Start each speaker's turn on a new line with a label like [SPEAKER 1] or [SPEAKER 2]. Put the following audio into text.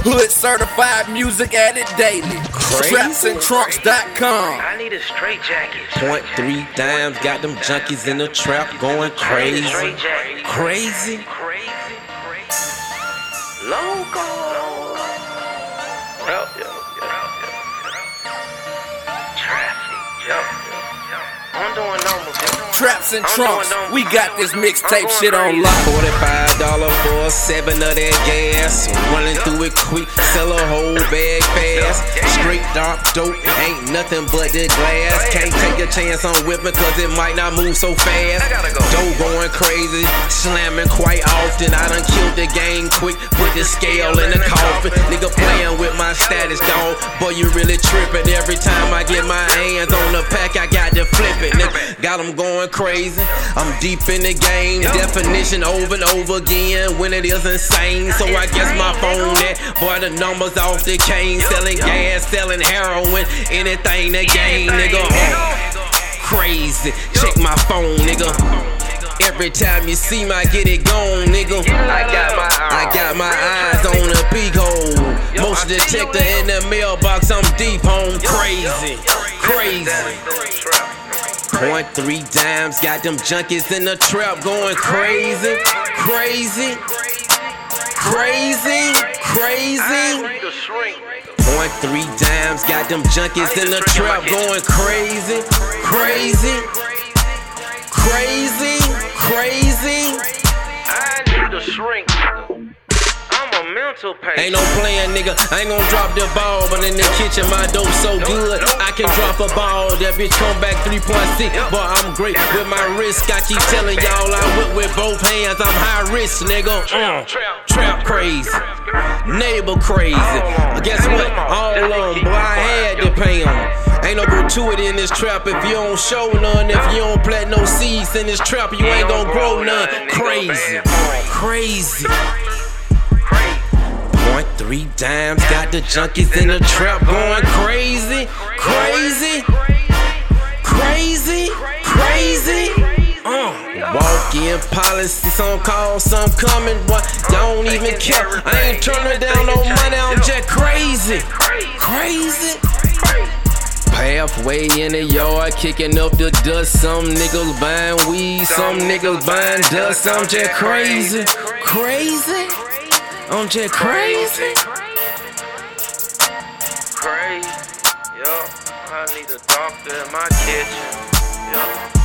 [SPEAKER 1] Hood certified music added daily. Trapsandtrunks.com.
[SPEAKER 2] I need a straight jacket.
[SPEAKER 3] 0.3 dimes, got them junkies in the trap going crazy. Crazy.
[SPEAKER 2] Loco. I'm doing numbers.
[SPEAKER 1] Traps and Trunks, we got this mixtape shit on lock.
[SPEAKER 3] $45 for 7 of that gas. Running through it quick, sell a whole bag fast. Straight dark dope, ain't nothing but the glass. Can't take a chance on whipping cause it might not move so fast. Dough going crazy, slamming quite often. I done killed the game quick, put the scale in the coffin. Nigga playing with my status, dog. Boy, you really tripping. Every time I get my hands on the pack, I got to flip it. Nigga, got them going crazy. I'm deep in the game. Definition over and over again when it is insane. So I guess my phone that boy the numbers off the cane. Selling gas, selling heroin, anything that gain, nigga. Crazy. Check my phone, nigga. Every time you see me, I get it gone, nigga. I got my eyes on the peak hole. Motion detector in the mailbox, I'm deep home. Crazy. 0.3 dimes, got them junkies in the trap going crazy. 0.3 dimes, got them junkies in the trap going crazy.
[SPEAKER 2] I need to shrink. I'm a mental patient.
[SPEAKER 3] Ain't no playing, nigga. I ain't gon' drop the ball, but in the kitchen my dope so good I can drop a ball. That bitch come back 3.6. Boy, I'm great with my wrist. I keep telling y'all I whip with both hands. I'm high risk, nigga. Trap crazy, neighbor crazy. Guess what? All of them, boy, I had to pay them. Ain't no gratuity in this trap if you don't show none. If you don't plant no seeds in this trap, you ain't gon' grow none. Crazy. 0.3 dimes, got the junkies in the trap going crazy. Walk-in policy, some call, some coming, boy, don't even care. I ain't turning down no money, I'm just crazy. Halfway in the yard, kicking up the dust. Some niggas buying weed, some niggas buying dust. I'm just crazy. I'm just crazy.
[SPEAKER 2] Yo, I need a doctor in my kitchen. Yo.